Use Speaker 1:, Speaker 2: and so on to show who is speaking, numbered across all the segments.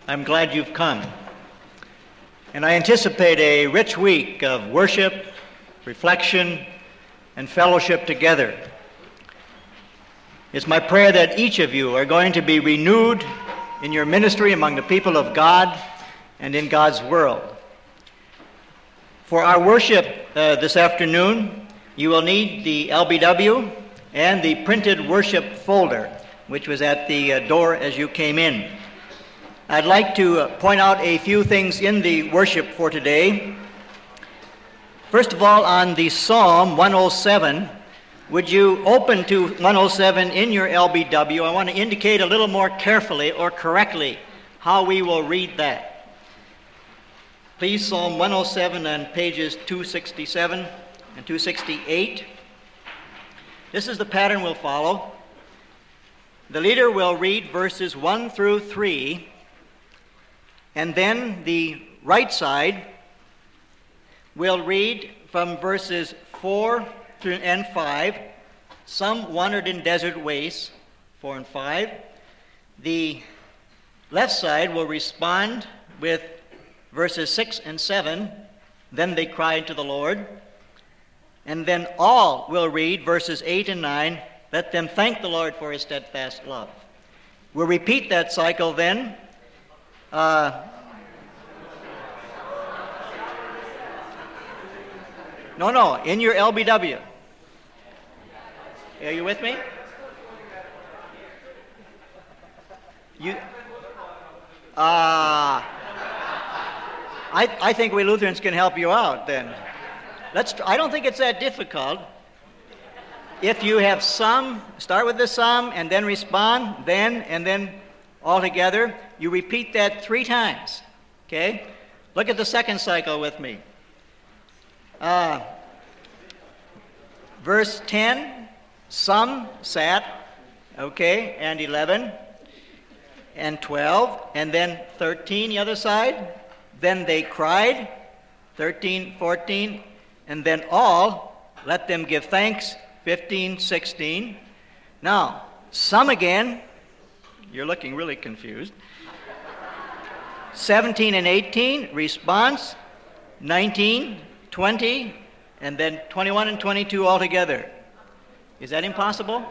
Speaker 1: I'm glad you've come. And I anticipate a rich week of worship, reflection, and fellowship together. It's my prayer that each of you are going to be renewed in your ministry among the people of God and in God's world. For our worship this afternoon, you will need the LBW and the printed worship folder, which was at the door as you came in. I'd like to point out a few things in the worship for today. First of all, on the Psalm 107, would you open to 107 in your LBW? I want to indicate a little more carefully or correctly how we will read that. Please, Psalm 107 on pages 267 and 268. This is the pattern we'll follow. The leader will read verses 1 through 3, and then the right side will read from verses 4 through and 5. Some wandered in desert wastes, 4 and 5. The left side will respond with verses 6 and 7. Then they cried to the Lord. And then all will read verses 8 and 9. Let them thank the Lord for his steadfast love. We'll repeat that cycle then. No, in your LBW. Are you with me? I think we Lutherans can help you out then. I don't think it's that difficult. If you have some, start with the sum and then respond, then and then all together. You repeat that 3 times. Okay? Look at the second cycle with me. Verse 10, some sat, okay, and 11, and 12, and then 13, the other side. Then they cried, 13, 14, and then all, let them give thanks, 15, 16. Now, some again, you're looking really confused. 17 and 18, response, 19, 20, and then 21 and 22 altogether. Is that impossible?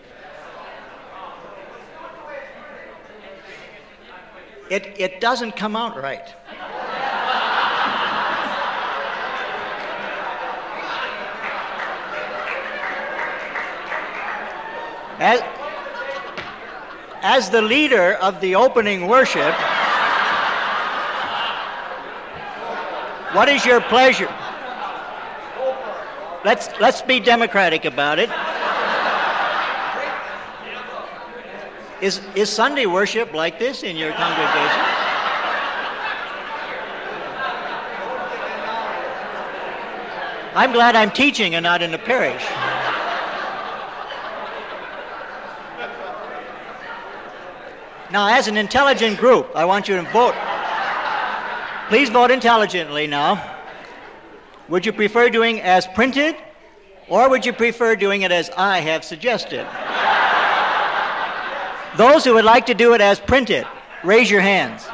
Speaker 1: It doesn't come out right. As the leader of the opening worship, what is your pleasure? Let's be democratic about it. Is Sunday worship like this in your congregation? I'm glad I'm teaching and not in the parish. Now, as an intelligent group, I want you to vote. Please vote intelligently now. Would you prefer doing as printed, or would you prefer doing it as I have suggested? Those who would like to do it as printed, raise your hands.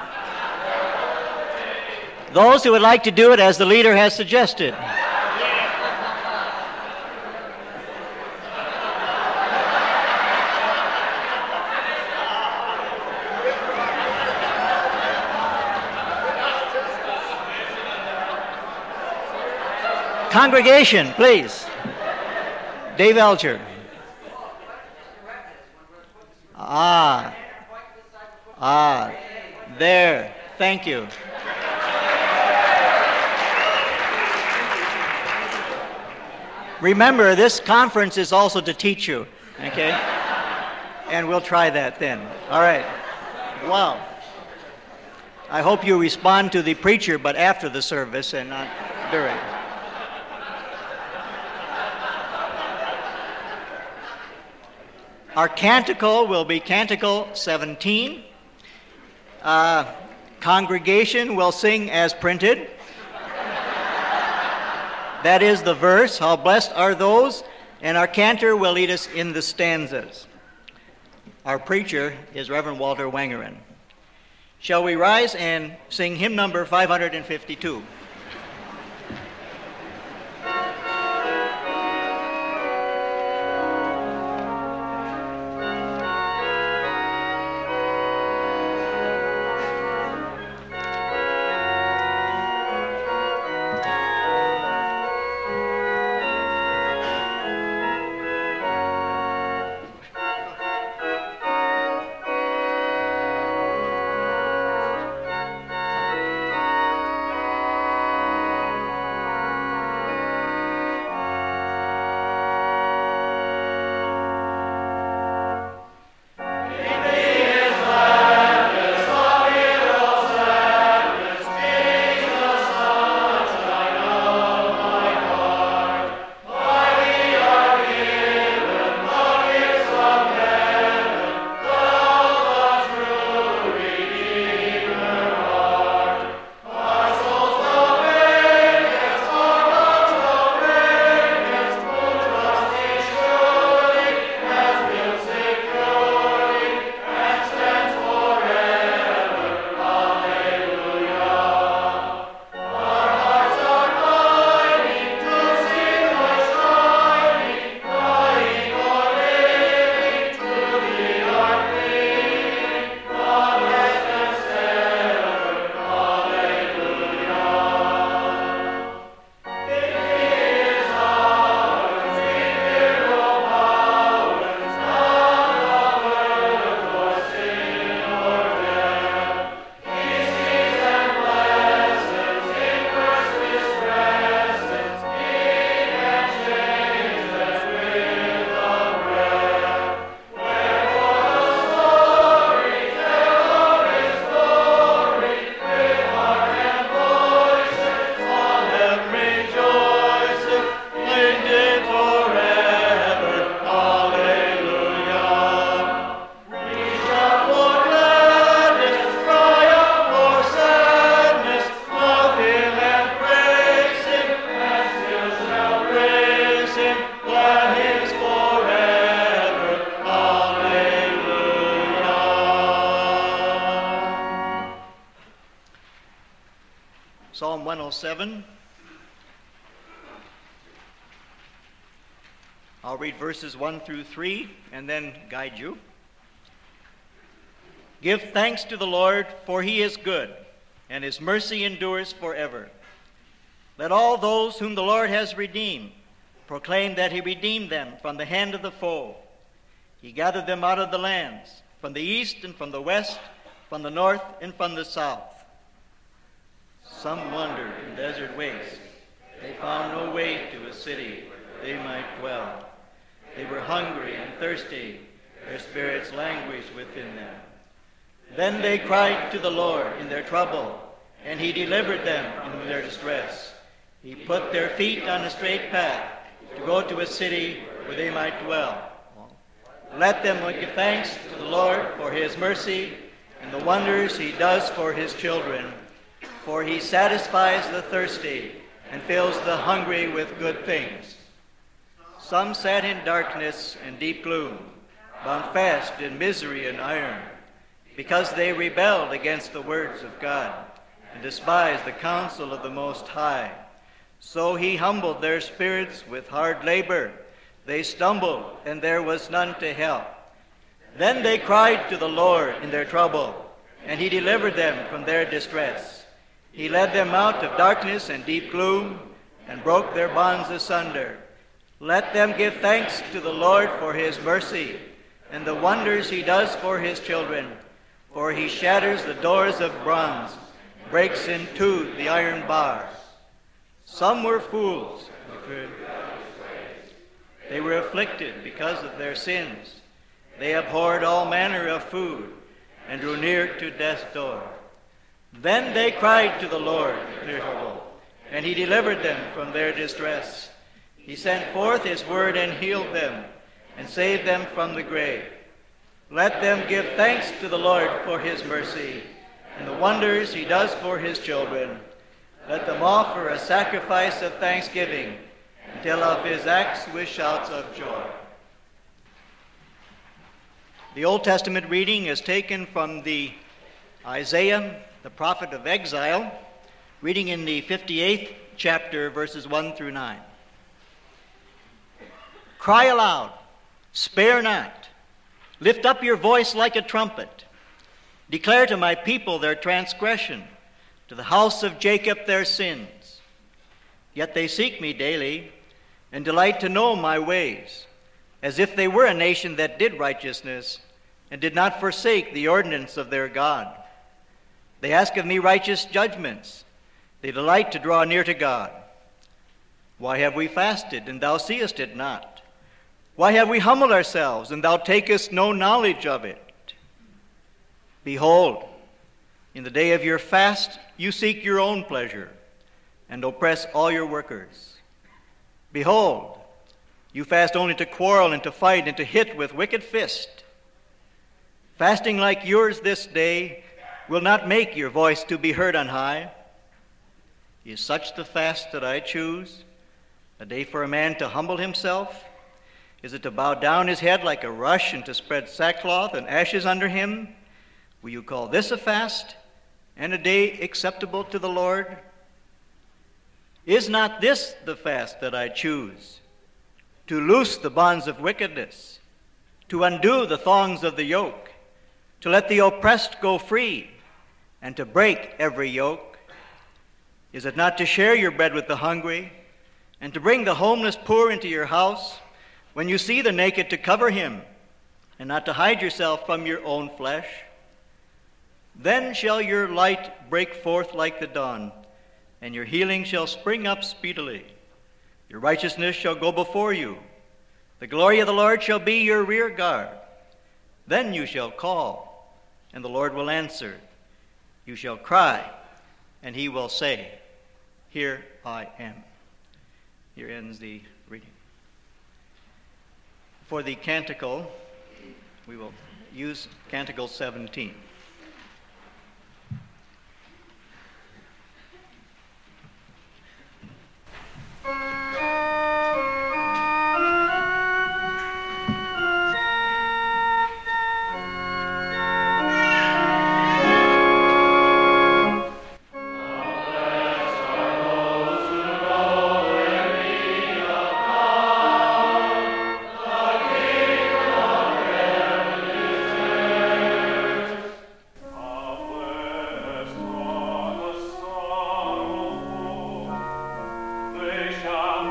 Speaker 1: Those who would like to do it as the leader has suggested. Congregation, please. Dave Elcher. There. Thank you. Remember, this conference is also to teach you, okay? And we'll try that then. All right. Wow. I hope you respond to the preacher, but after the service and not during. Our canticle will be Canticle 17. Congregation will sing as printed. That is the verse, how blessed are those, and our cantor will lead us in the stanzas. Our preacher is Reverend Walter Wangerin. Shall we rise and sing hymn number 552? Psalm 107. I'll read verses 1 through 3 and then guide you. Give thanks to the Lord, for he is good, and his mercy endures forever. Let all those whom the Lord has redeemed proclaim that he redeemed them from the hand of the foe. He gathered them out of the lands, from the east and from the west, from the north and from the south. Some wandered in desert wastes. They found no way to a city they might dwell. They were hungry and thirsty. Their spirits languished within them. Then they cried to the Lord in their trouble, and he delivered them in their distress. He put their feet on a straight path to go to a city where they might dwell. Let them give thanks to the Lord for his mercy and the wonders he does for his children. For he satisfies the thirsty and fills the hungry with good things. Some sat in darkness and deep gloom, bound fast in misery and iron, because they rebelled against the words of God and despised the counsel of the Most High. So he humbled their spirits with hard labor. They stumbled, and there was none to help. Then they cried to the Lord in their trouble, and he delivered them from their distress. He led them out of darkness and deep gloom, and broke their bonds asunder. Let them give thanks to the Lord for his mercy, and the wonders he does for his children. For he shatters the doors of bronze, breaks in two the iron bars. Some were fools. They were afflicted because of their sins. They abhorred all manner of food, and drew near to death's door. Then they cried to the Lord, and he delivered them from their distress. He sent forth his word and healed them, and saved them from the grave. Let them give thanks to the Lord for his mercy, and the wonders he does for his children. Let them offer a sacrifice of thanksgiving, and tell of his acts with shouts of joy. The Old Testament reading is taken from the Isaiah, the prophet of exile, reading in the 58th chapter, verses 1 through 9. Cry aloud, spare not. Lift up your voice like a trumpet. Declare to my people their transgression, to the house of Jacob their sins. Yet they seek me daily and delight to know my ways, as if they were a nation that did righteousness and did not forsake the ordinance of their God. They ask of me righteous judgments. They delight to draw near to God. Why have we fasted, and thou seest it not? Why have we humbled ourselves, and thou takest no knowledge of it? Behold, in the day of your fast you seek your own pleasure, and oppress all your workers. Behold, you fast only to quarrel and to fight and to hit with wicked fist. Fasting like yours this day will not make your voice to be heard on high. Is such the fast that I choose, a day for a man to humble himself? Is it to bow down his head like a rush and to spread sackcloth and ashes under him? Will you call this a fast and a day acceptable to the Lord? Is not this the fast that I choose? To loose the bonds of wickedness, to undo the thongs of the yoke, to let the oppressed go free, and to break every yoke? Is it not to share your bread with the hungry, and to bring the homeless poor into your house, when you see the naked to cover him, and not to hide yourself from your own flesh? Then shall your light break forth like the dawn, and your healing shall spring up speedily. Your righteousness shall go before you. The glory of the Lord shall be your rear guard. Then you shall call, and the Lord will answer. You shall cry, and he will say, Here I am. Here ends the reading. For the canticle, we will use Canticle 17.
Speaker 2: Shall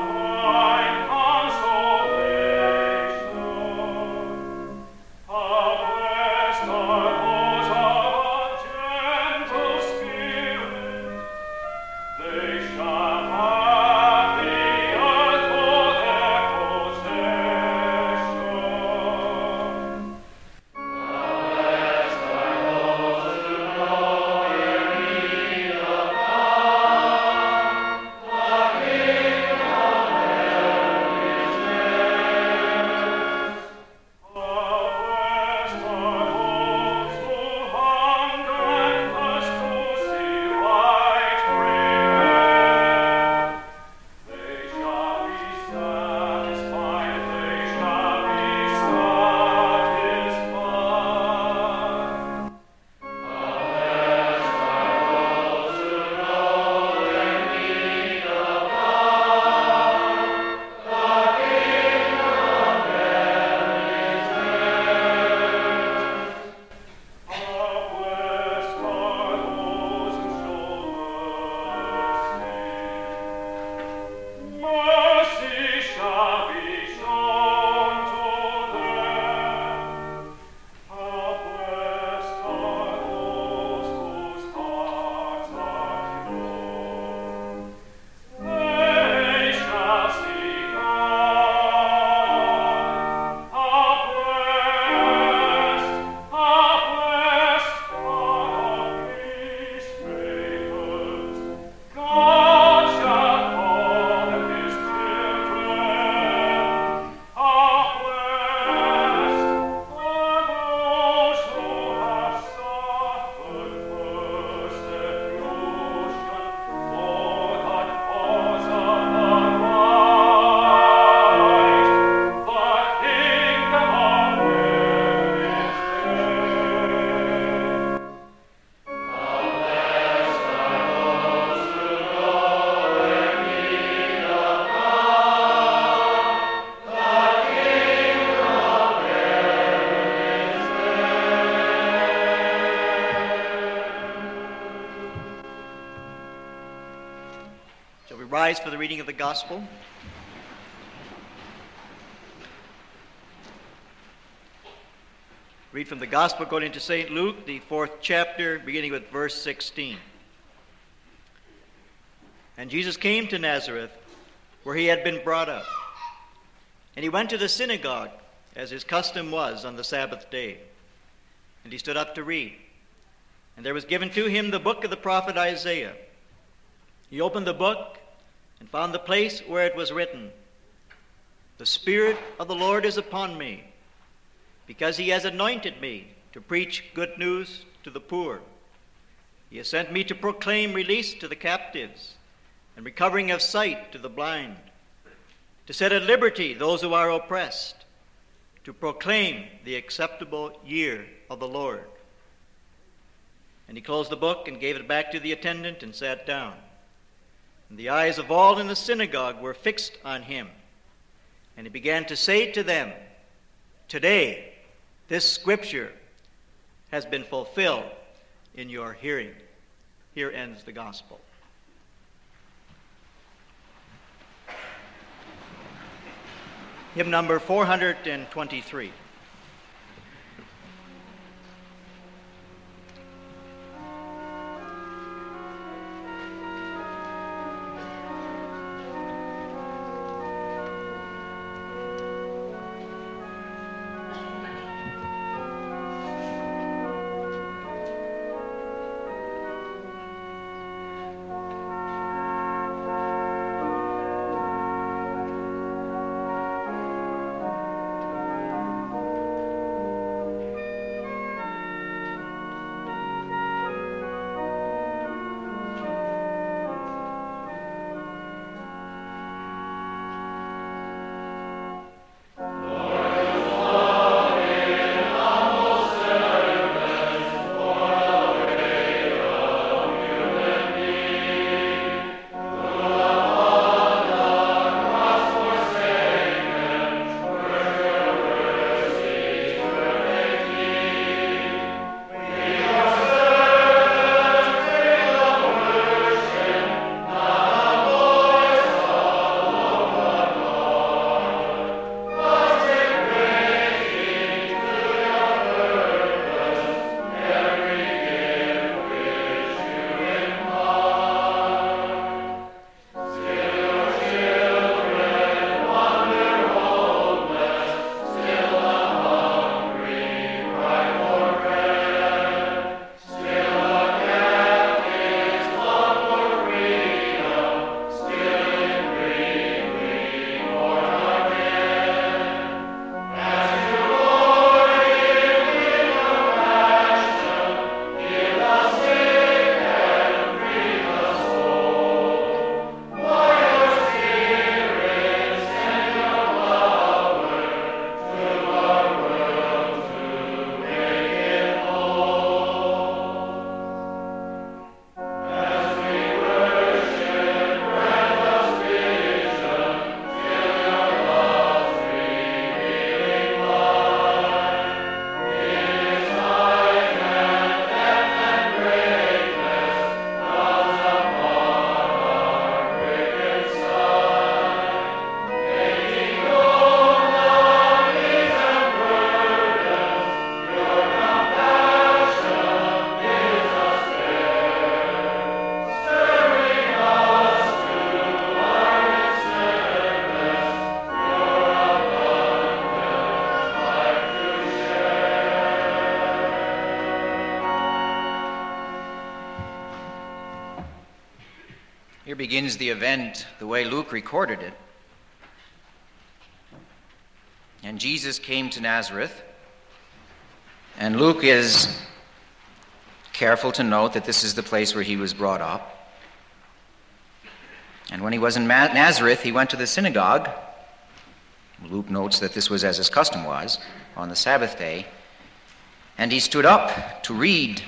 Speaker 1: rise for the reading of the gospel. Read from the gospel according to St. Luke, the 4th chapter, beginning with verse 16. And Jesus came to Nazareth, where he had been brought up. And he went to the synagogue, as his custom was on the Sabbath day. And he stood up to read. And there was given to him the book of the prophet Isaiah. He opened the book and found the place where it was written, "The Spirit of the Lord is upon me, because he has anointed me to preach good news to the poor. He has sent me to proclaim release to the captives and recovering of sight to the blind, to set at liberty those who are oppressed, to proclaim the acceptable year of the Lord." And he closed the book and gave it back to the attendant and sat down. And the eyes of all in the synagogue were fixed on him. And he began to say to them, "Today, this scripture has been fulfilled in your hearing." Here ends the gospel. Hymn number 423.
Speaker 2: Here begins the event the way Luke recorded it. And Jesus came to Nazareth. And Luke is careful to note that this is the place where he was brought up. And when he was in Nazareth, he went to the synagogue. Luke notes that this was as his custom was on the Sabbath day. And he stood up to read.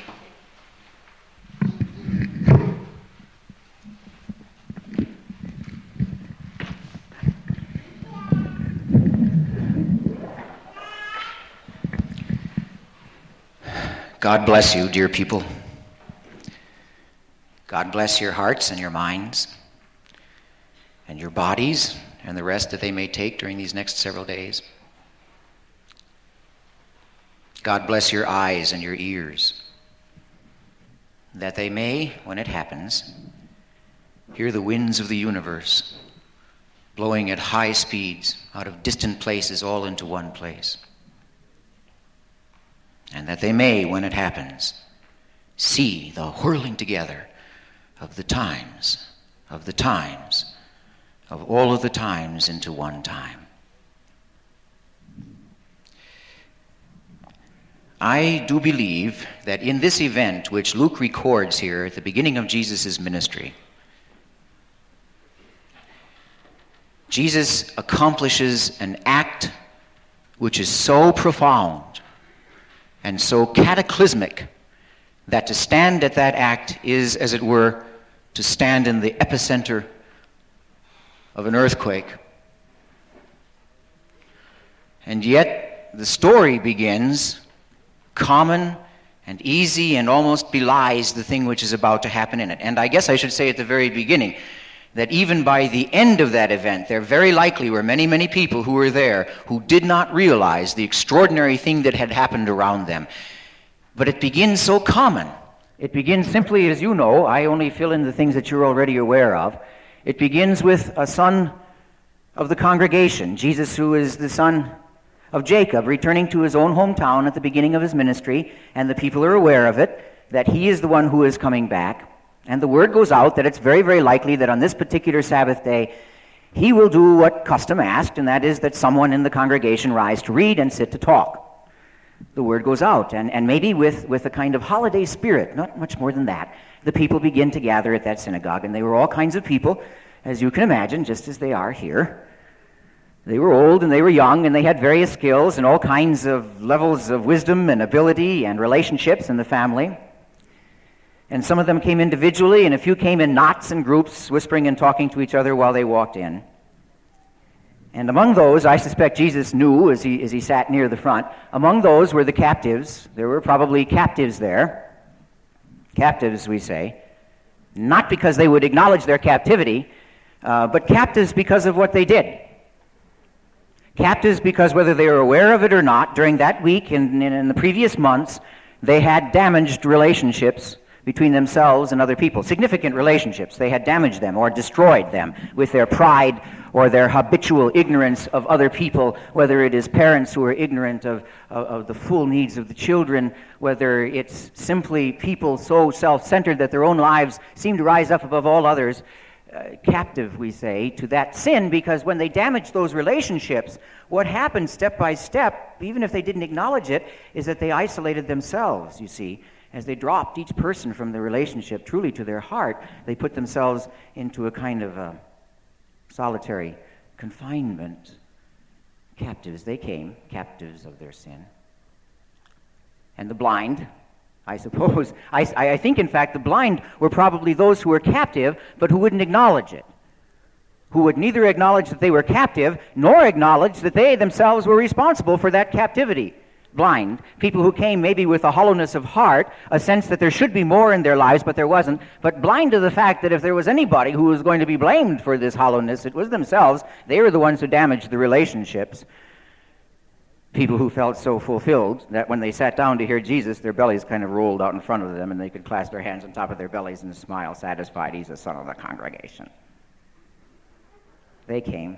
Speaker 2: God bless you, dear people. God bless your hearts and your minds. and your bodies and the rest that they may take during these next several days. God bless your eyes and your ears, that they may, when it happens, hear the winds of the universe blowing at high speeds out of distant places all into one place. And that they may, when it happens, see the whirling together of the times, of all of the times into one time. I do believe that in this event, which Luke records here at the beginning of Jesus' ministry, Jesus accomplishes an act which is so profound and so cataclysmic that to stand at that act is, as it were, to stand in the epicenter of an earthquake. And yet the story begins common and easy and almost belies the thing which is about to happen in it. And I guess I should say at the very beginning that even by the end of that event, there very likely were many, many people who were there who did not realize the extraordinary thing that had happened around them. But it begins so common. It begins simply, as you know, I only fill in the things that you're already aware of. It begins with a son of the congregation, Jesus, who is the son of Jacob, returning to his own hometown at the beginning of his ministry, and the people are aware of it, that he is the one who is coming back. And the word goes out that it's very, very likely that on this particular Sabbath day, he will do what custom asked, and that is that someone in the congregation rise to read and sit to talk. The word goes out, and maybe with a kind of holiday spirit, not much more than that, the people begin to gather at that synagogue, and they were all kinds of people, as you can imagine, just as they are here. They were old and they were young, and they had various skills and all kinds of levels of wisdom and ability and relationships in the family. And some of them came individually, and a few came in knots and groups, whispering and talking to each other while they walked in. And among those, I suspect Jesus knew as he sat near the front, among those were the captives. There were probably captives there. Captives, we say. Not because they would acknowledge their captivity, but captives because of what they did. Captives because whether they were aware of it or not, during that week and in the previous months, they had damaged relationships between themselves and other people. Significant relationships. They had damaged them or destroyed them with their pride or their habitual ignorance of other people, whether it is parents who are ignorant of the full needs of the children, whether it's simply people so self-centered that their own lives seem to rise up above all others. Captive, we say, to that sin, because when they damaged those relationships, what happened step by step, even if they didn't acknowledge it, is that they isolated themselves, you see. As they dropped each person from the relationship truly to their heart, they put themselves into a kind of solitary confinement. Captives, they came, captives of their sin. And the blind, I suppose, I think, in fact, the blind were probably those who were captive, but who wouldn't acknowledge it, who would neither acknowledge that they were captive, nor acknowledge that they themselves were responsible for that captivity. Blind, people who came maybe with a hollowness of heart, a sense that there should be more in their lives, but there wasn't, but blind to the fact that if there was anybody who was going to be blamed for this hollowness, it was themselves. They were the ones who damaged the relationships. People who felt so fulfilled that when they sat down to hear Jesus, their bellies kind of rolled out in front of them, and they could clasp their hands on top of their bellies and smile, satisfied. He's the son of the congregation. They came.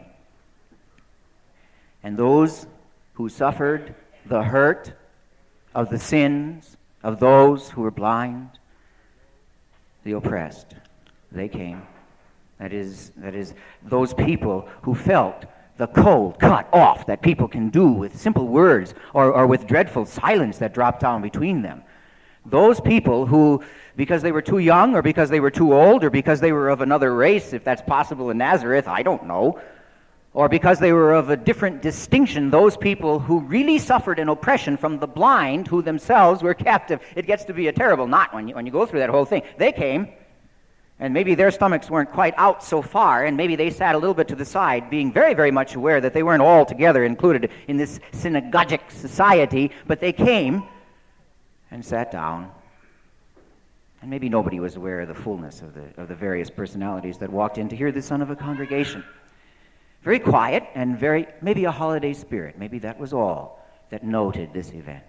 Speaker 2: And those who suffered the hurt of the sins of those who were blind, the oppressed, they came. That is, those people who felt the cold cut off that people can do with simple words or with dreadful silence that dropped down between them. Those people who, because they were too young or because they were too old or because they were of another race, if that's possible in Nazareth, I don't know, or because they were of a different distinction, those people who really suffered an oppression from the blind who themselves were captive. It gets to be a terrible knot when you go through that whole thing. They came. And maybe their stomachs weren't quite out so far, and maybe they sat a little bit to the side, being very, very much aware that they weren't all together included in this synagogic society, but they came and sat down And maybe nobody was aware of the fullness of the various personalities that walked in to hear the son of a congregation. Very quiet and maybe a holiday spirit. Maybe that was all that noted this event.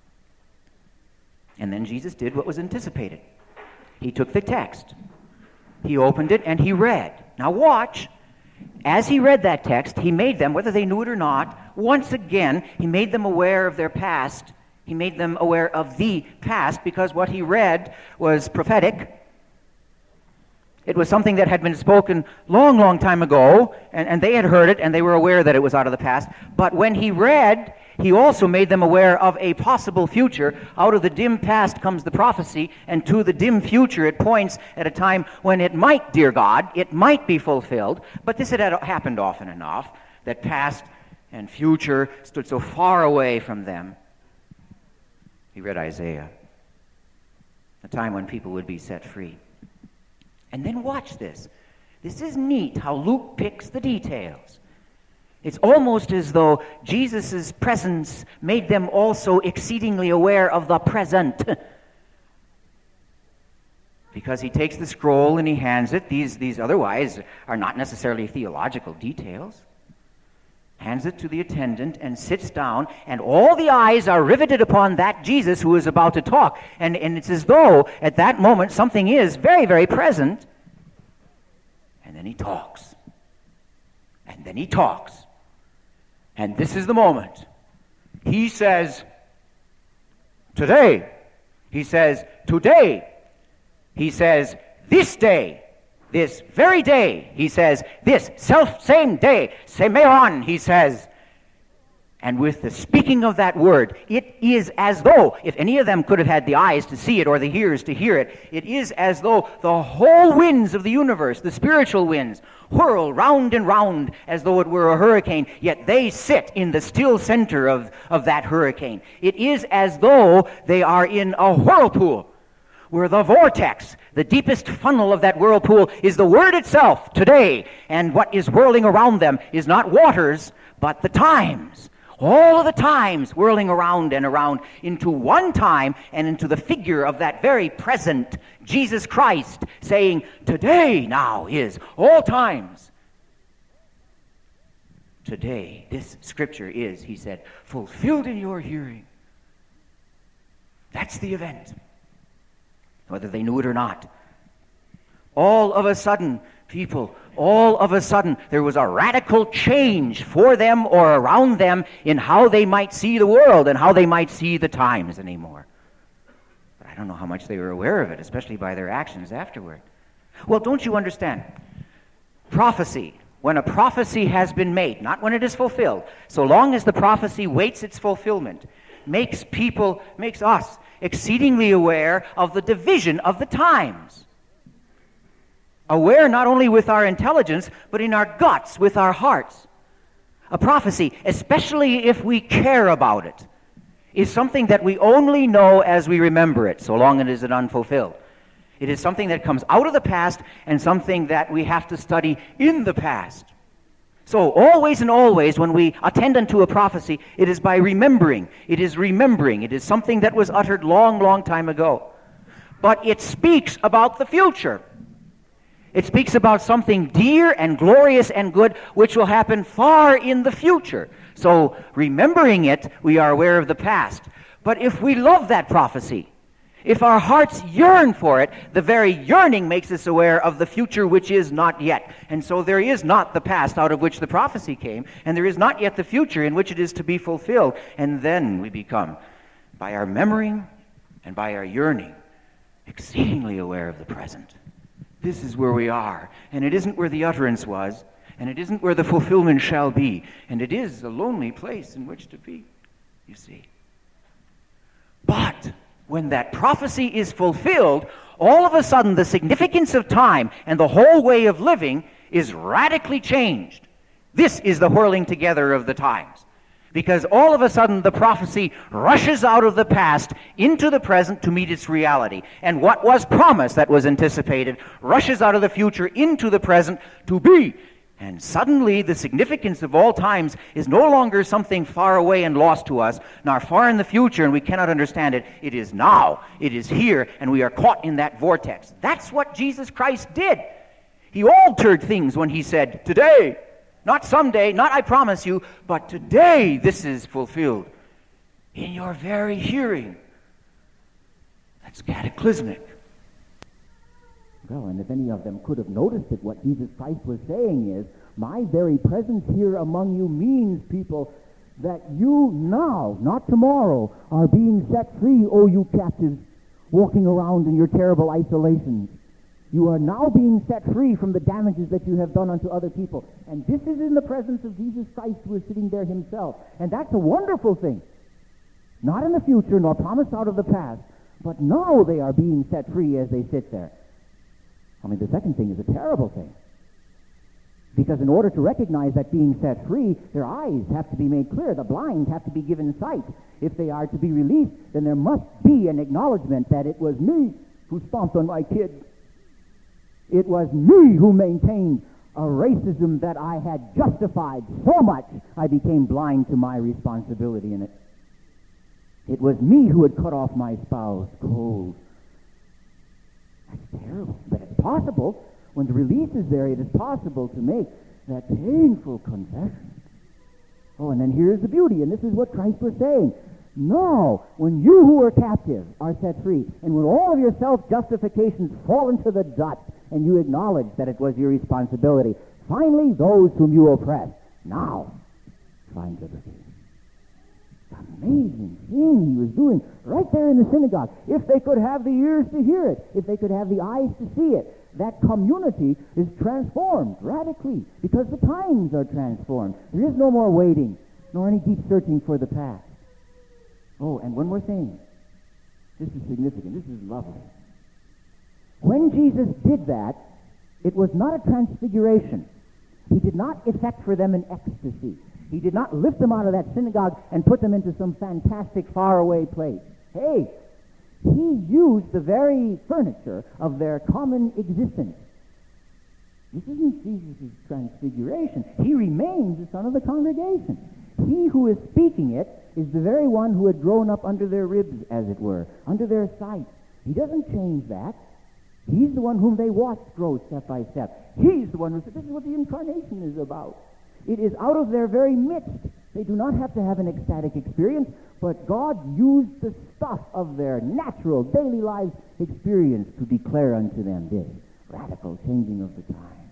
Speaker 2: And then Jesus did what was anticipated. He took the text. He opened it and he read. Now watch. As he read that text, he made them, whether they knew it or not, once again, he made them aware of their past. He made them aware of the past because what he read was prophetic. It was something that had been spoken long, long time ago, and they had heard it, and they were aware that it was out of the past. But when he read, he also made them aware of a possible future. Out of the dim past comes the prophecy, and to the dim future it points at a time when it might, dear God, it might be fulfilled. But this had happened often enough, that past and future stood so far away from them. He read Isaiah, a time when people would be set free. And then watch this. This is neat how Luke picks the details. It's almost as though Jesus' presence made them also exceedingly aware of the present. Because he takes the scroll and he hands it. These otherwise are not necessarily theological details. Hands it to the attendant and sits down, and all the eyes are riveted upon that Jesus who is about to talk. And it's as though at that moment something is very, very present. And then he talks. And then he talks. And this is the moment. He says, today. He says, today. He says, this day. This very day, he says, this self-same day, semeon, he says. And with the speaking of that word, it is as though, if any of them could have had the eyes to see it or the ears to hear it, it is as though the whole winds of the universe, the spiritual winds, whirl round and round as though it were a hurricane, yet they sit in the still center of that hurricane. It is as though they are in a whirlpool, where the vortex, the deepest funnel of that whirlpool, is the word itself today. And what is whirling around them is not waters, but the times. All of the times whirling around and around into one time and into the figure of that very present Jesus Christ, saying, today now is all times. Today, this scripture is, he said, fulfilled in your hearing. That's the event. Whether they knew it or not. All of a sudden, people, all of a sudden, there was a radical change for them or around them in how they might see the world and how they might see the times anymore. But I don't know how much they were aware of it, especially by their actions afterward. Well, don't you understand? Prophecy, when a prophecy has been made, not when it is fulfilled, so long as the prophecy waits its fulfillment, makes us exceedingly aware of the division of the times. Aware not only with our intelligence, but in our guts, with our hearts. A prophecy, especially if we care about it, is something that we only know as we remember it, so long as it is unfulfilled. It is something that comes out of the past and something that we have to study in the past. So always and always when we attend unto a prophecy, it is by remembering. It is remembering. It is something that was uttered long, long time ago. But it speaks about the future. It speaks about something dear and glorious and good which will happen far in the future. So remembering it, we are aware of the past. But if we love that prophecy, if our hearts yearn for it, the very yearning makes us aware of the future which is not yet. And so there is not the past out of which the prophecy came, and there is not yet the future in which it is to be fulfilled. And then we become, by our memorying and by our yearning, exceedingly aware of the present. This is where we are, and it isn't where the utterance was, and it isn't where the fulfillment shall be, and it is a lonely place in which to be, you see. But when that prophecy is fulfilled, all of a sudden the significance of time and the whole way of living is radically changed. This is the whirling together of the times. Because all of a sudden the prophecy rushes out of the past into the present to meet its reality. And what was promised, that was anticipated, rushes out of the future into the present to be. And suddenly the significance of all times is no longer something far away and lost to us, nor far in the future and we cannot understand it. It is now. It is here, and we are caught in that vortex. That's what Jesus Christ did. He altered things when he said, today, not someday, not I promise you, but today this is fulfilled in your very hearing. That's cataclysmic.
Speaker 3: Well, and if any of them could have noticed it, what Jesus Christ was saying is, my very presence here among you means, people, that you now, not tomorrow, are being set free, O you captives, walking around in your terrible isolations. You are now being set free from the damages that you have done unto other people. And this is in the presence of Jesus Christ, who is sitting there himself. And that's a wonderful thing. Not in the future, nor promised out of the past, but now they are being set free as they sit there. I mean, the second thing is a terrible thing. Because in order to recognize that being set free, their eyes have to be made clear. The blind have to be given sight. If they are to be released, then there must be an acknowledgement that it was me who stomped on my kid. It was me who maintained a racism that I had justified so much I became blind to my responsibility in it. It was me who had cut off my spouse cold. That's terrible. But it's possible, when the release is there, it is possible to make that painful confession. Oh, and then here's the beauty, and this is what Christ was saying. No, when you who are captive are set free, and when all of your self-justifications fall into the dust, and you acknowledge that it was your responsibility, finally, those whom you oppress, now, find liberty. Amazing thing he was doing right there in the synagogue. If they could have the ears to hear it, if they could have the eyes to see it, that community is transformed radically because the times are transformed. There is no more waiting, nor any deep searching for the past. Oh, and one more thing. This is significant. This is lovely. When Jesus did that, it was not a transfiguration. He did not effect for them an ecstasy. He did not lift them out of that synagogue and put them into some fantastic faraway place. Hey, he used the very furniture of their common existence. This isn't Jesus' transfiguration. He remains the son of the congregation. He who is speaking it is the very one who had grown up under their ribs, as it were, under their sight. He doesn't change that. He's the one whom they watched grow step by step. He's the one who said, this is what the incarnation is about. It is out of their very midst. They do not have to have an ecstatic experience, but God used the stuff of their natural daily lives experience to declare unto them this radical changing of the time.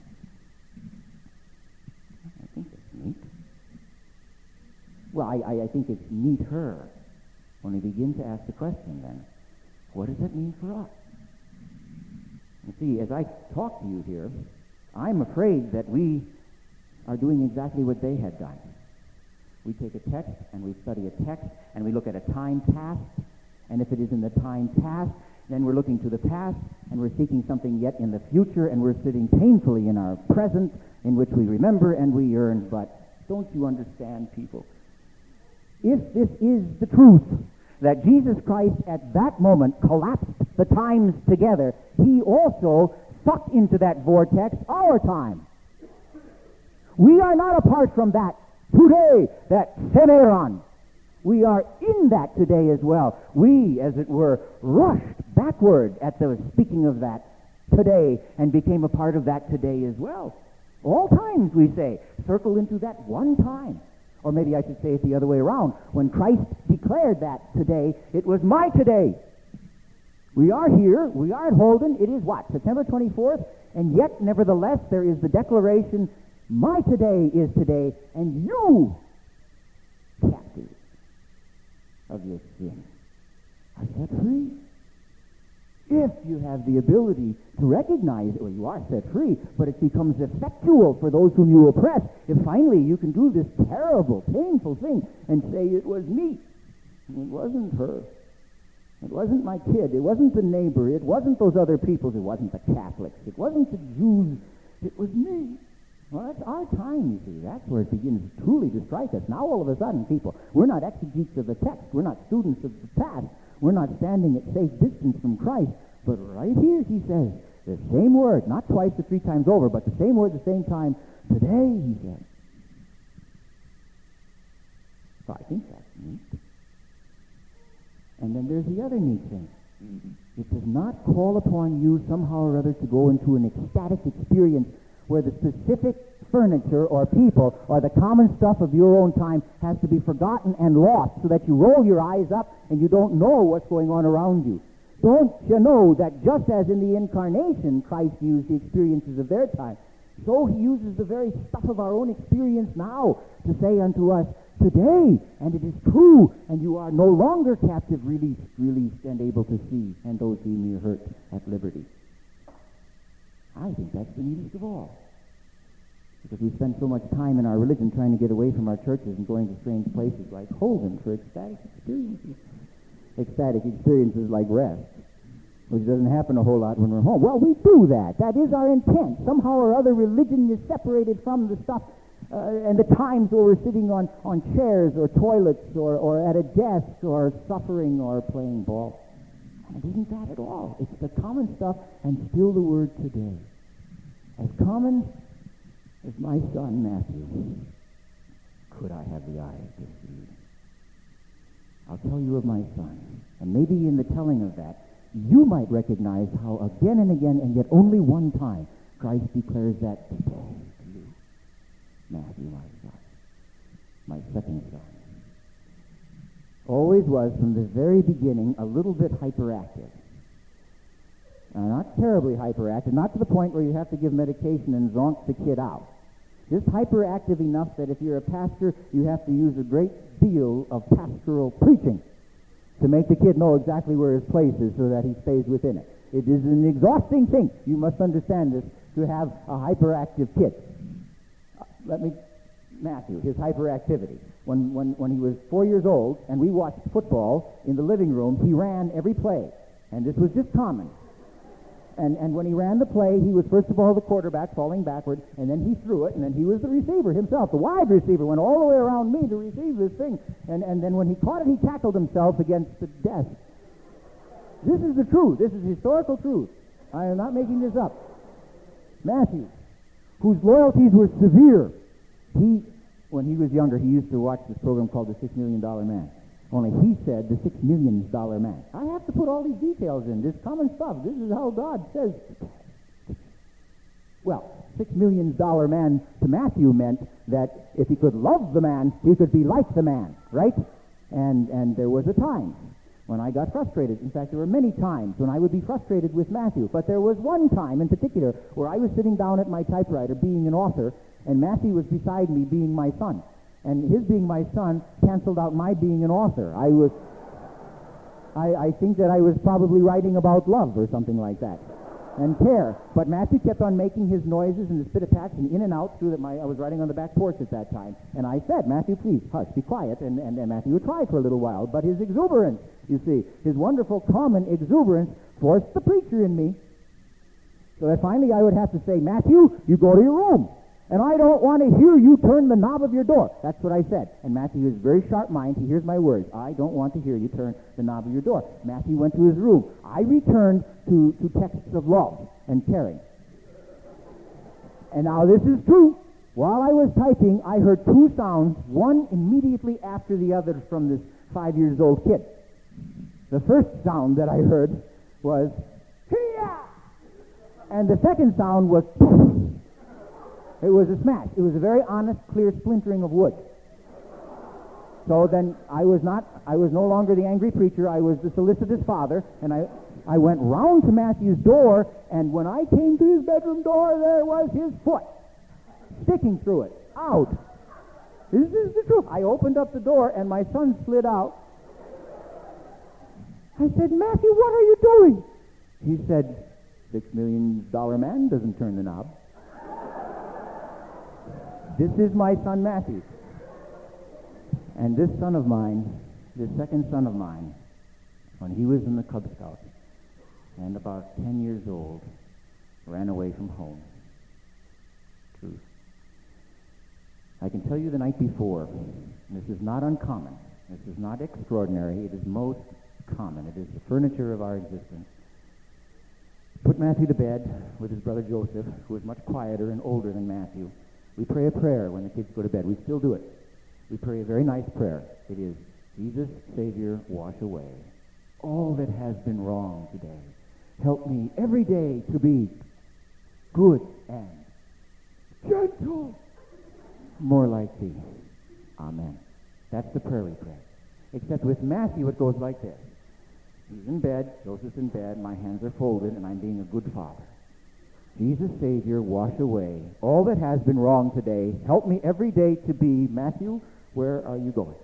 Speaker 3: I think it's neat. Well, I think it's neater when we begin to ask the question then, what does that mean for us? You see, as I talk to you here, I'm afraid that we are doing exactly what they had done. We take a text and we study a text and we look at a time past, and if it is in the time past, then we're looking to the past and we're seeking something yet in the future, and we're sitting painfully in our present in which we remember and we yearn. But don't you understand, people? If this is the truth, that Jesus Christ at that moment collapsed the times together, he also sucked into that vortex our time. We are not apart from that today, that Semeron. We are in that today as well. We, as it were, rushed backward at the speaking of that today and became a part of that today as well. All times, we say, circle into that one time. Or maybe I should say it the other way around. When Christ declared that today, it was my today. We are here, we are at Holden. It is what? September 24th? And yet, nevertheless, there is the declaration, my today is today, and you, captive of your sin, are set free. If you have the ability to recognize, well, you are set free, but it becomes effectual for those whom you oppress. If finally you can do this terrible, painful thing and say, it was me. It wasn't her. It wasn't my kid. It wasn't the neighbor. It wasn't those other people. It wasn't the Catholics. It wasn't the Jews. It was me. Well, that's our time, you see. That's where it begins truly to strike us. Now, all of a sudden, people, we're not exegetes of the text. We're not students of the past. We're not standing at safe distance from Christ. But right here, he says, The same word, not twice or three times over, but the same word the same time. Today, he said. So I think that's neat. And then there's the other neat thing. It does not call upon you somehow or other to go into an ecstatic experience where the specific furniture or people or the common stuff of your own time has to be forgotten and lost so that you roll your eyes up and you don't know what's going on around you. Don't you know that just as in the Incarnation Christ used the experiences of their time, so he uses the very stuff of our own experience now to say unto us, today, and it is true, and you are no longer captive, released, and able to see, and those whom you hurt at liberty. I think that's the neatest of all. Because we spend so much time in our religion trying to get away from our churches and going to strange places like Holden for ecstatic experiences. Ecstatic experiences like rest, which doesn't happen a whole lot when we're home. Well, we do that. That is our intent. Somehow or other, religion is separated from the stuff and the times where we're sitting on chairs or toilets or at a desk or suffering or playing ball. And it isn't that at all. It's the common stuff and still the word today. As common as my son Matthew, could I have the eyes to see? I'll tell you of my son. And maybe in the telling of that, you might recognize how again and again, and yet only one time, Christ declares that today to you. Matthew, my son, my second son. Always was, from the very beginning, a little bit hyperactive. Not terribly hyperactive, not to the point where you have to give medication and zonk the kid out. Just hyperactive enough that if you're a pastor, you have to use a great deal of pastoral preaching to make the kid know exactly where his place is so that he stays within it. It is an exhausting thing, you must understand this, to have a hyperactive kid. Matthew, his hyperactivity. When he was 4 years old and we watched football in the living room, he ran every play. And this was just common. And when he ran the play, he was first of all the quarterback falling backward, and then he threw it, and then he was the receiver himself. The wide receiver went all the way around me to receive this thing. And then when he caught it, he tackled himself against the desk. This is the truth. This is historical truth. I am not making this up. Matthew, whose loyalties were severe, when he was younger, he used to watch this program called The $6 Million Man. Only he said the $6 million man. I have to put all these details in. This common stuff. This is how God says. Well, $6 million man to Matthew meant that if he could love the man, he could be like the man, right? And there was a time when I got frustrated. In fact, there were many times when I would be frustrated with Matthew. But there was one time in particular where I was sitting down at my typewriter being an author, and Matthew was beside me being my son. And his being my son canceled out my being an author. I think that I was probably writing about love or something like that, and care. But Matthew kept on making his noises and his spit-a-pats and in and out through I was writing on the back porch at that time. And I said, Matthew, please, hush, be quiet. And Matthew would try for a little while. But his exuberance, you see, his wonderful common exuberance forced the preacher in me. So that finally I would have to say, Matthew, you go to your room. And I don't want to hear you turn the knob of your door. That's what I said. And Matthew is very sharp mind. He hears my words. I don't want to hear you turn the knob of your door. Matthew went to his room. I returned to texts of love and caring. And now this is true. While I was typing, I heard two sounds, one immediately after the other from this 5-year-old kid. The first sound that I heard was, Hee-yah! And the second sound was, poof. It was a smash. It was a very honest, clear splintering of wood. So then I was no longer the angry preacher. I was the solicitous father, and I went round to Matthew's door, and when I came to his bedroom door, there was his foot sticking through it, out. This is the truth. I opened up the door, and my son slid out. I said, Matthew, what are you doing? He said, $6 million man doesn't turn the knob. This is my son Matthew. And this son of mine, this second son of mine, when he was in the Cub Scouts and about 10 years old, ran away from home. Truth. I can tell you the night before, and this is not uncommon, this is not extraordinary, it is most common, it is the furniture of our existence. put Matthew to bed with his brother Joseph, who is much quieter and older than Matthew. We pray a prayer when the kids go to bed. We still do it. We pray a very nice prayer. It is, Jesus, Savior, wash away all that has been wrong today. Help me every day to be good and gentle, more like thee. Amen. That's the prayer we pray. Except with Matthew, it goes like this. He's in bed, Joseph's in bed, my hands are folded, and I'm being a good father. Jesus, Savior, wash away all that has been wrong today. Help me every day to be, Matthew, where are you going?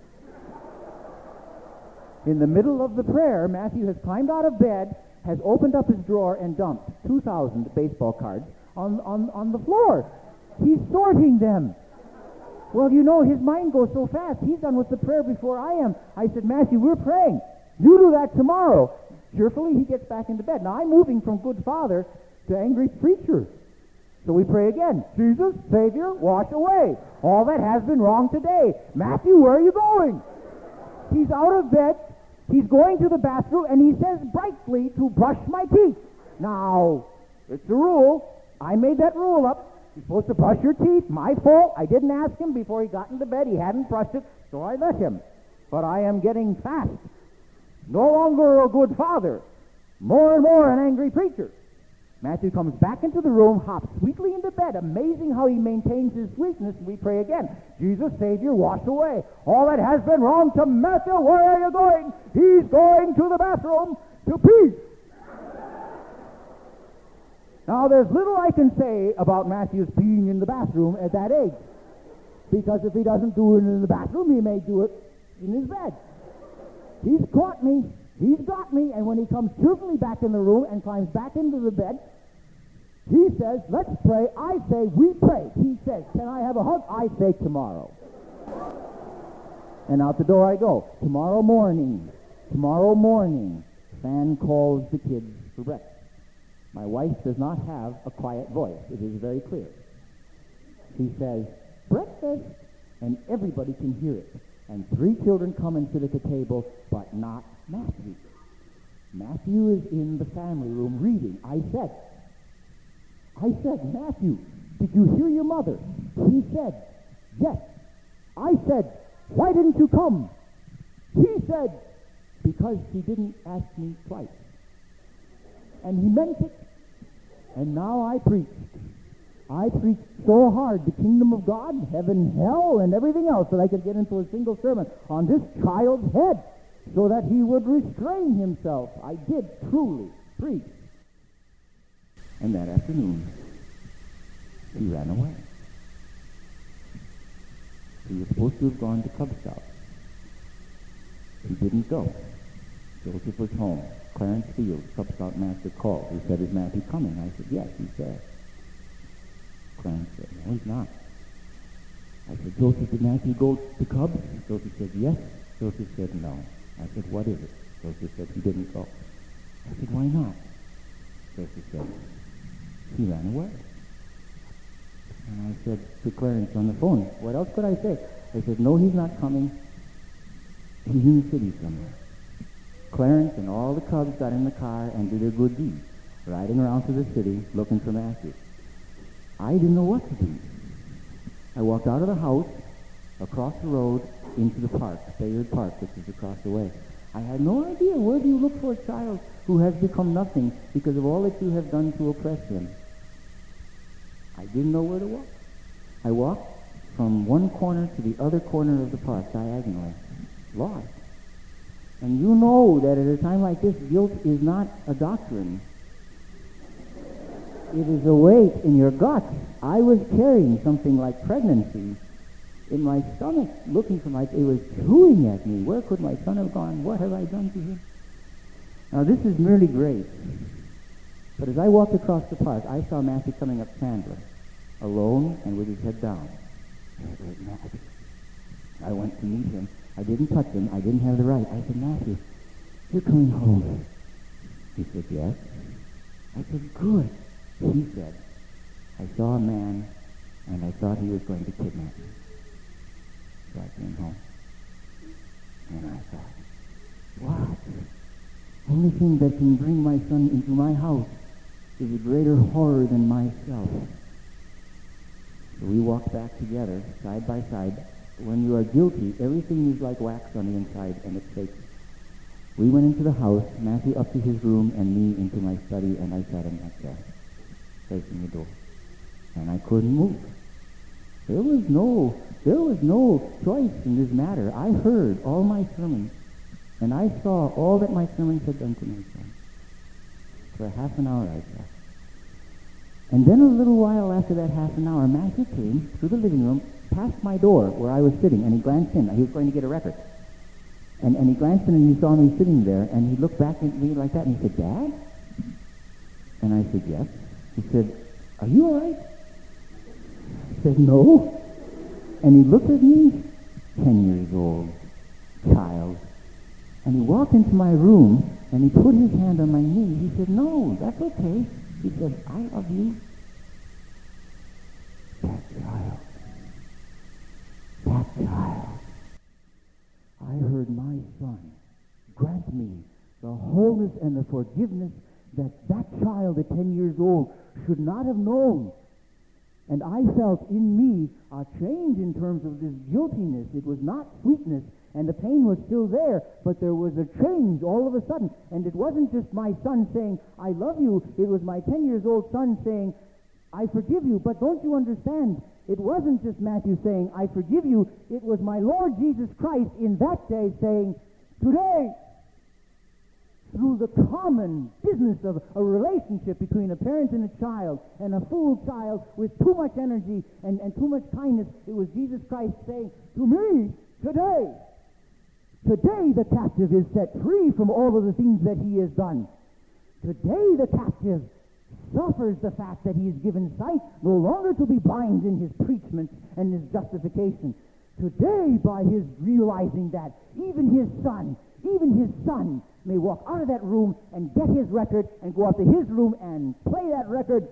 Speaker 3: In the middle of the prayer, Matthew has climbed out of bed, has opened up his drawer, and dumped 2,000 baseball cards on the floor. He's sorting them. Well, you know, his mind goes so fast. He's done with the prayer before I am. I said, Matthew, we're praying. You do that tomorrow. Cheerfully, he gets back into bed. Now, I'm moving from good father to angry preacher. So we pray again. Jesus, Savior, wash away all that has been wrong today. Matthew, where are you going? He's out of bed. He's going to the bathroom, and he says brightly to brush my teeth. Now, it's a rule. I made that rule up. You're supposed to brush your teeth. My fault. I didn't ask him before he got into bed. He hadn't brushed it, so I let him. But I am getting fast. No longer a good father. More and more an angry preacher. Matthew comes back into the room, hops sweetly into bed. Amazing how he maintains his sweetness. We pray again. Jesus, Savior, wash away all that has been wrong to Matthew. Where are you going? He's going to the bathroom to pee. Now, there's little I can say about Matthew's peeing in the bathroom at that age. Because if he doesn't do it in the bathroom, he may do it in his bed. He's caught me. He's got me. And when he comes cheerfully back in the room and climbs back into the bed, he says, let's pray. I say, we pray. He says, can I have a hug? I say, tomorrow. And out the door I go. Tomorrow morning, Fan calls the kids for breakfast. My wife does not have a quiet voice. It is very clear. She says, breakfast, and everybody can hear it. And 3 children come and sit at the table, but not Matthew. Matthew is in the family room reading. I said, Matthew, did you hear your mother? He said, yes. I said, why didn't you come? He said, because she didn't ask me twice. And he meant it. And now I preached. I preached so hard the kingdom of God, heaven, hell, and everything else that I could get into a single sermon on this child's head so that he would restrain himself. I did truly preach. And that afternoon, he ran away. He was supposed to have gone to Cub Scouts. He didn't go. Joseph was home. Clarence Field, Cub Scout master, called. He said, is Matthew coming? I said, yes, he's there. Clarence said, no, he's not. I said, Joseph, did Matthew go to Cubs? Joseph said, yes. Joseph said, no. I said, what is it? Joseph said, he didn't go. I said, why not? Joseph said, he ran away. And I said to Clarence on the phone, what else could I say? I said, no, he's not coming. He's in the city somewhere. Clarence and all the Cubs got in the car and did their good deed, riding around to the city looking for Matthew. I didn't know what to do. I walked out of the house, across the road, into the park, Bayard Park, which is across the way. I had no idea. Where do you look for a child who has become nothing because of all that you have done to oppress him? I didn't know where to walk. I walked from one corner to the other corner of the park, diagonally, lost. And you know that at a time like this, guilt is not a doctrine. It is a weight in your gut. I was carrying something like pregnancy in my stomach, looking for it was chewing at me. Where could my son have gone? What have I done to him? Now this is merely grace. But as I walked across the park, I saw Matthew coming up Chandler, alone and with his head down. I went to meet him. I didn't touch him. I didn't have the right. I said, Matthew, you're coming home. He said, yes. I said, good. He said, I saw a man, and I thought he was going to kidnap me. So I came home. And I thought, what? Only thing that can bring my son into my house is a greater horror than myself. So we walked back together, side by side. When you are guilty, everything is like wax on the inside, and it shakes. We went into the house, Matthew up to his room, and me into my study, and I sat in that chair, facing the door. And I couldn't move. There was no choice in this matter. I heard all my sermons, and I saw all that my sermons had done to my son. For half an hour I sat. And then a little while after that half an hour, Matthew came through the living room, past my door where I was sitting, and he glanced in. He was going to get a record. And he glanced in and he saw me sitting there, and he looked back at me like that, and he said, "Dad?" And I said, "Yes." He said, "Are you all right?" I said, "No." And he looked at me, 10 years old, child, and he walked into my room, and he put his hand on my knee. He said, "No, that's okay." He said, "I love you." That child. I heard my son grant me the wholeness and the forgiveness that child at 10 years old should not have known. And I felt in me a change in terms of this guiltiness. It was not sweetness, and the pain was still there, but there was a change all of a sudden. And it wasn't just my son saying, "I love you." It was my 10 years old son saying, "I forgive you." But don't you understand? It wasn't just Matthew saying, "I forgive you." It was my Lord Jesus Christ in that day saying, "Today," through the common business of a relationship between a parent and a child, and a fool child with too much energy and too much kindness, it was Jesus Christ saying, "To me, today the captive is set free from all of the things that he has done. Today the captive suffers the fact that he is given sight, no longer to be blind in his preachment and his justification. Today, by his realizing that even his son may walk out of that room and get his record and go up to his room and play that record."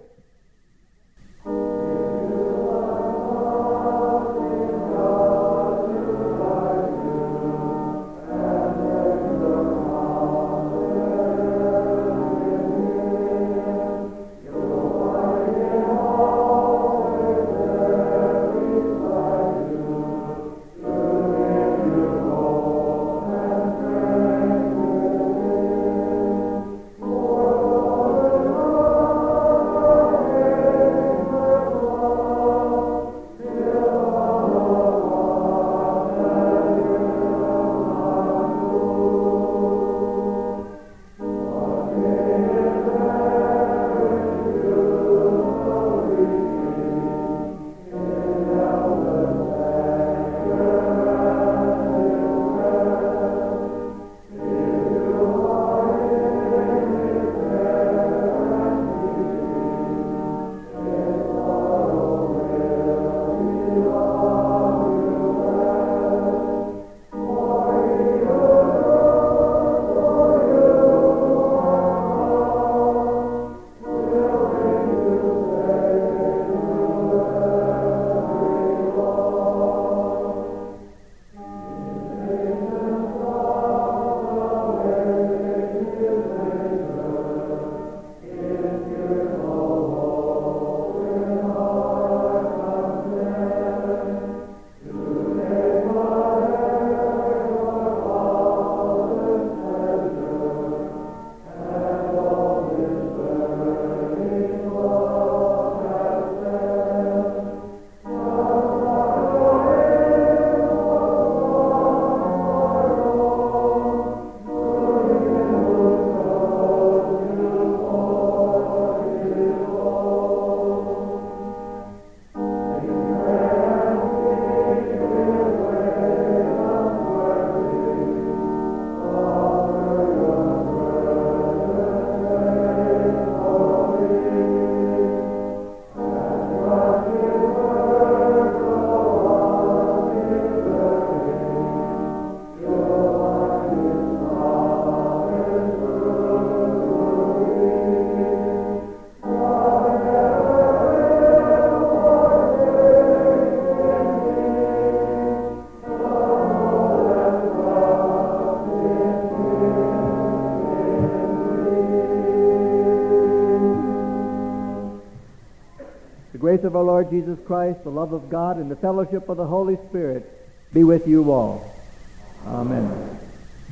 Speaker 4: The grace of our Lord Jesus Christ, the love of God, and the fellowship of the Holy Spirit be with you all. Amen.